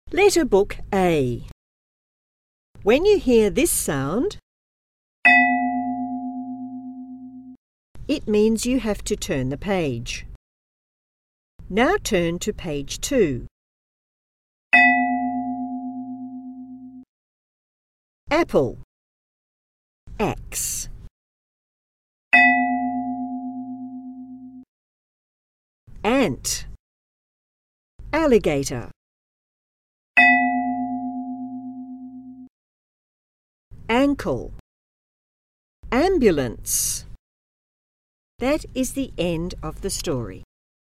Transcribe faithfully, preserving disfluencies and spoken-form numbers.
Letter book A. When you hear this sound, it means you have to turn the page. Now turn to page two. Apple. X. Ant. Alligator. Ankle. Ambulance. That is the end of the story.